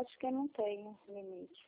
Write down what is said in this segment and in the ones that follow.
acho que eu não tenho limite.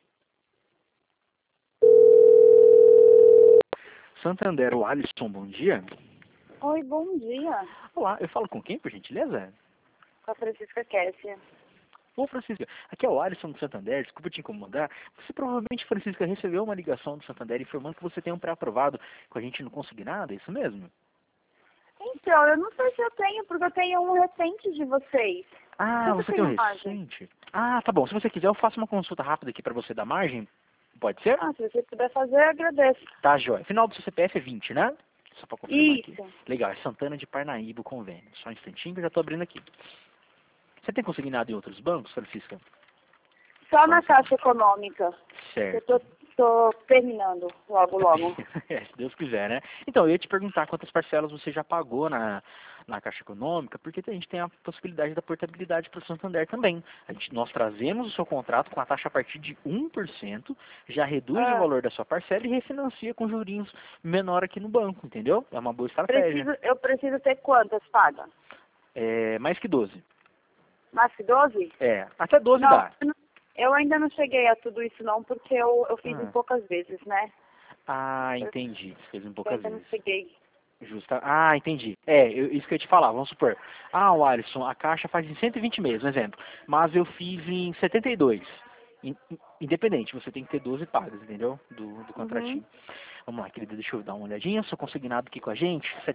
Santander, o Alisson, bom dia. Oi, bom dia. Olá, eu falo com quem, por gentileza? Com a Francisca Kessia. Ô, Francisca, aqui é o Alisson do Santander, desculpa te incomodar. Você provavelmente, Francisca, recebeu uma ligação do Santander informando que você tem um pré-aprovado com a gente no Consignado, é isso mesmo? Então, eu não sei se eu tenho, porque eu tenho um recente de vocês. Ah, você tem um margem? recente? Ah, tá bom. Se você quiser, eu faço uma consulta rápida aqui pra você da margem. Pode ser? Ah, se você puder fazer, eu agradeço. Tá, joia. Final do seu CPF é 20, né? Só pra confirmar aqui. Isso. Legal, é Santana de Parnaíba o convênio. Só um instantinho que eu já tô abrindo aqui. Você tem consignado em outros bancos, Francisca? Só na Caixa Econômica. Certo. Eu tô terminando logo. É, se Deus quiser, né? Então, eu ia te perguntar quantas parcelas você já pagou na Caixa Econômica, porque a gente tem a possibilidade da portabilidade para o Santander também. Nós trazemos o seu contrato com a taxa a partir de 1%, já reduz o valor da sua parcela e refinancia com jurinhos menor aqui no banco, entendeu? É uma boa estratégia. Eu preciso ter quantas pagas? É, mais que 12. Mais que 12? É, até 12 Não, dá. eu ainda não cheguei a tudo isso não, porque eu fiz em poucas vezes, né? Ah, entendi. Você fez em Eu poucas ainda não vezes. cheguei. Justa. Ah, entendi. É, isso que eu ia te falar, vamos supor. Ah, o Alisson, a caixa faz em 120 meses, um exemplo. Mas eu fiz em 72. Independente, você tem que ter 12 pagas, entendeu? Do contratinho. Vamos lá, querida, deixa eu dar uma olhadinha. Sou consignado aqui com a gente, R$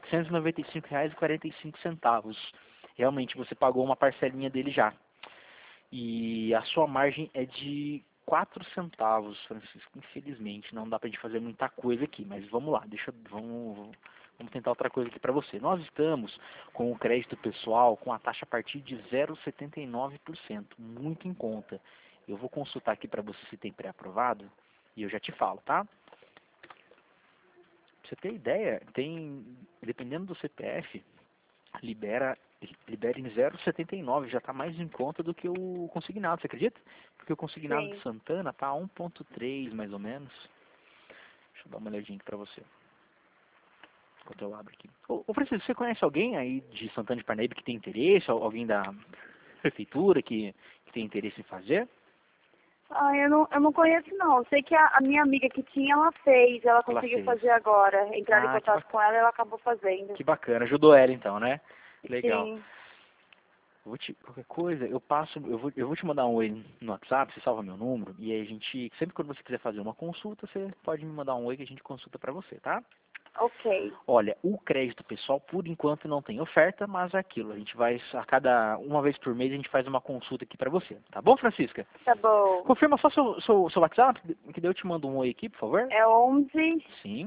795,45. Realmente, você pagou uma parcelinha dele já. E a sua margem é de 4 centavos, Francisco. Infelizmente, não dá pra gente fazer muita coisa aqui, mas vamos lá, vamos tentar outra coisa aqui para você. Nós estamos com o crédito pessoal com a taxa a partir de 0,79%, muito em conta. Eu vou consultar aqui para você se tem pré-aprovado e eu já te falo, tá? Pra você ter ideia, dependendo do CPF, libera em 0,79, já está mais em conta do que o consignado, você acredita? Porque o consignado de Santana está a 1,3 mais ou menos. Deixa eu dar uma olhadinha aqui para você. Enquanto eu abro aqui. Ô Francisco, você conhece alguém aí de Santana de Parnaíba que tem interesse? Alguém da prefeitura que tem interesse em fazer? Ah, eu não conheço não. Eu sei que a minha amiga que tinha, ela fez. Ela conseguiu fazer agora. Entrar em contato com ela e ela acabou fazendo. Que bacana. Ajudou ela então, né? Legal. Sim. Qualquer coisa, eu vou te mandar um oi no WhatsApp, você salva meu número, e aí a gente, sempre quando você quiser fazer uma consulta, você pode me mandar um oi que a gente consulta pra você, tá? Ok. Olha, o crédito pessoal, por enquanto, não tem oferta, mas é aquilo. A gente vai, uma vez por mês, a gente faz uma consulta aqui pra você. Tá bom, Francisca? Tá bom. Confirma só seu WhatsApp, que daí eu te mando um oi aqui, por favor. É 11 Sim.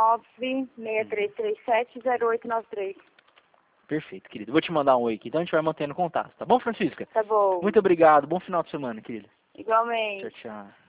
963370893. Perfeito, querido. Vou te mandar um oi aqui, então a gente vai mantendo contato. Tá bom, Francisca? Tá bom. Muito obrigado. Bom final de semana, querido. Igualmente. Tchau, tchau.